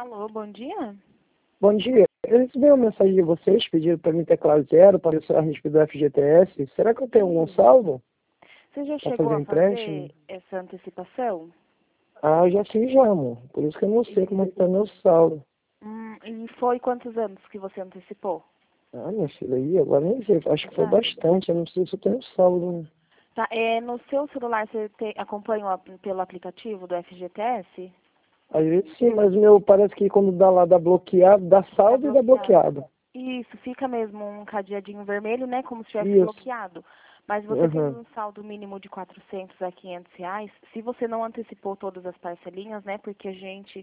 Alô, bom dia. Bom dia. Eu recebi uma mensagem de vocês pedindo para mim teclado zero para a respeito do FGTS. Será que eu tenho algum saldo Você já para chegou fazer a empréstimo? fazer essa antecipação? Ah, eu já fiz já, amor. Por isso que eu não sei como é que tá meu saldo. E foi quantos anos que você antecipou? Ah, minha filha, aí agora nem sei. Acho que foi Tá. bastante. Eu não sei se eu tenho saldo, né? Tá, no seu celular você acompanha pelo aplicativo do FGTS? Às vezes sim, mas o meu parece que quando dá lá, dá bloqueado, dá Tá saldo e dá bloqueado. bloqueado. Isso, fica mesmo um cadeadinho vermelho, né? Como se tivesse Isso. bloqueado. Mas você tem Uhum. um saldo mínimo de 400 a 500 reais. Se você não antecipou todas as parcelinhas, né? Porque a gente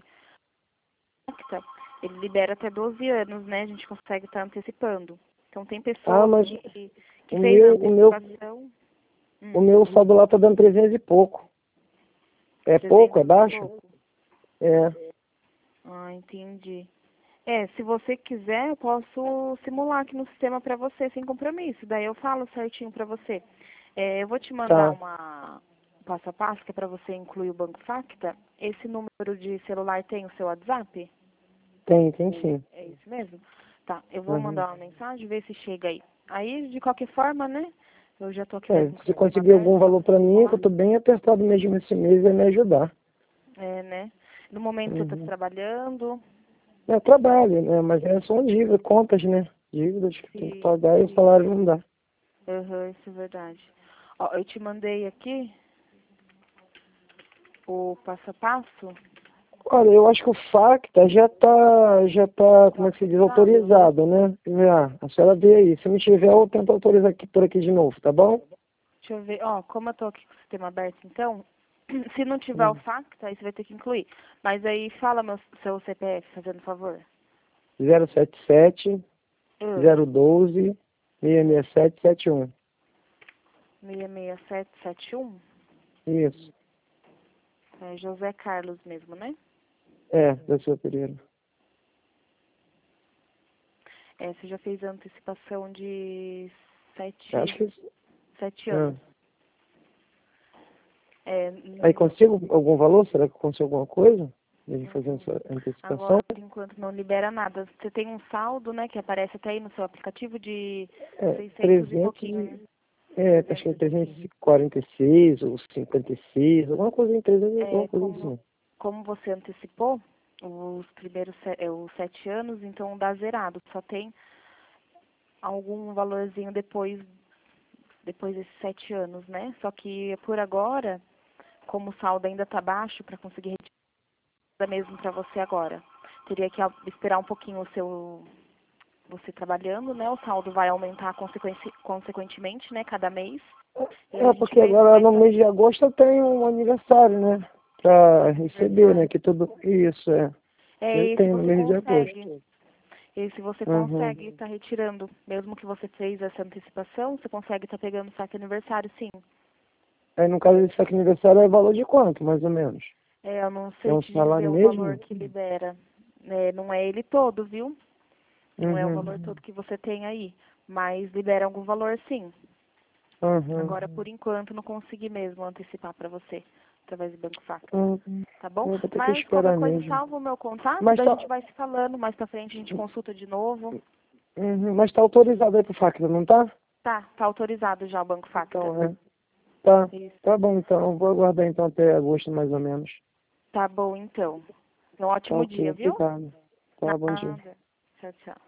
ele libera até 12 anos, né? A gente consegue estar antecipando. Então tem Ah, pessoas mas que o fez a meu, o meu, antecipação. o meu saldo lá tá dando 300 e pouco. É pouco? 300 É e baixo? pouco? É. Ah, entendi. Se você quiser, eu posso simular aqui no sistema para você, sem compromisso. Daí eu falo certinho para você. Eu vou te mandar Tá. um passo a passo, que é para você incluir o Banco Facta. Esse número de celular tem o seu WhatsApp? Tem sim. É isso mesmo? Tá, eu vou Uhum. mandar uma mensagem, ver se chega aí. Aí, de qualquer forma, né? Eu já tô aqui É, mesmo com o se sistema conseguir algum aberto, valor posso pra mim, que eu simular. tô bem apertado mesmo esse mês, vai me ajudar. Né? No momento você está Uhum. trabalhando. É trabalho, né? Mas é só dívida, contas, né? Dívidas que tem que Sim, pagar e o sim. salário não dá. Isso é verdade. Ó, eu te mandei aqui o passo a passo. Olha, eu acho que o FACTA já tá, Tá como é que se diz, autorizado? autorizado, né? Já. A senhora vê aí. Se não tiver, eu tento autorizar aqui por aqui de novo, tá bom? Deixa eu ver. Ó, como eu tô aqui com o sistema aberto, então, se não tiver o Hum. FACTA, aí você vai ter que incluir. Mas aí fala seu CPF, fazendo favor. 077 Uh, 012 66771. 66771. Isso. É José Carlos mesmo, né? É, da sua Pereira. Você já fez a antecipação de Acho que. 7 Ah. anos. Aí consigo algum valor? Será que eu consigo alguma coisa? De fazer essa antecipação? Agora, por enquanto, não libera nada. Você tem um saldo, né, que aparece até aí no seu aplicativo de É, 600 e 300 pouquinho, né? acho que é 346 ou 56, alguma coisa em 300 e alguma coisa Como, assim. como você antecipou os primeiros os 7 anos, então dá zerado. Só tem algum valorzinho depois desses 7 anos, né? Só que por agora, como o saldo ainda está baixo para conseguir retirar mesmo para você agora, teria que esperar um pouquinho você trabalhando, né? O saldo vai aumentar consequentemente, né? Cada mês. E a É, gente porque vê se agora vai no estar. mês de agosto eu tenho um aniversário, né? Pra receber, né? Aniversário. Que tudo. Isso, é. Eu Esse tenho no você mês de agosto. consegue. Esse você Uhum. consegue estar retirando. Mesmo que você fez essa antecipação, você consegue estar pegando o saque aniversário, sim. Aí no caso desse aniversário é valor de quanto, mais ou menos? Eu não É sei um te dizer salário o valor mesmo? que libera. Não é ele todo, viu? Não é o valor Uhum. todo que você tem aí. Mas libera algum valor, sim. Uhum. Agora, por enquanto, não consegui mesmo antecipar para você, através do Banco Facta. Uhum. Tá bom? Eu vou ter que Mas qualquer esperar coisa, mesmo. salva o meu contato, Mas daí a tá, gente vai se falando. Mais pra frente a gente consulta de novo. mas tá autorizado aí pro FACTA, não tá? Tá autorizado já o Banco Facta. Então, é. Tá. Isso. Tá bom, então. Vou aguardar então até agosto, mais ou menos. Tá bom, então. Um Tá ótimo ok, dia, viu? obrigado. Tá, bom dia. Nada. Tchau, tchau.